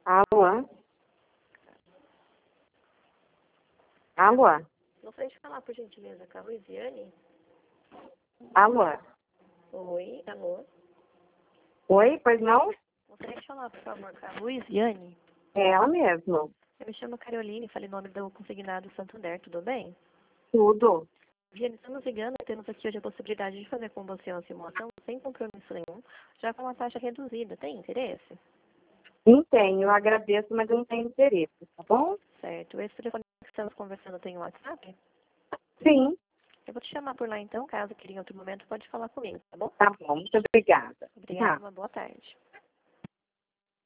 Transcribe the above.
Alô? Alô? Gostaria de falar, por gentileza, com a Luiziane? Alô? Oi, alô? Oi, pois não? Gostaria de falar, por favor, com a Luiziane? É ela mesmo. Eu me chamo Caroline, falei em nome do consignado Santander, tudo bem? Tudo. Viane, estamos ligando, temos aqui hoje a possibilidade de fazer com você uma simulação sem compromisso nenhum, já com uma taxa reduzida. Tem interesse? Não tenho, eu agradeço, mas eu não tenho interesse, tá bom? Certo. Esse telefone que estamos conversando tem WhatsApp? Sim, Eu vou te chamar por lá então, caso queira em outro momento, pode falar comigo, tá bom? tá bom, muito obrigada. Obrigada, Tá. uma boa tarde.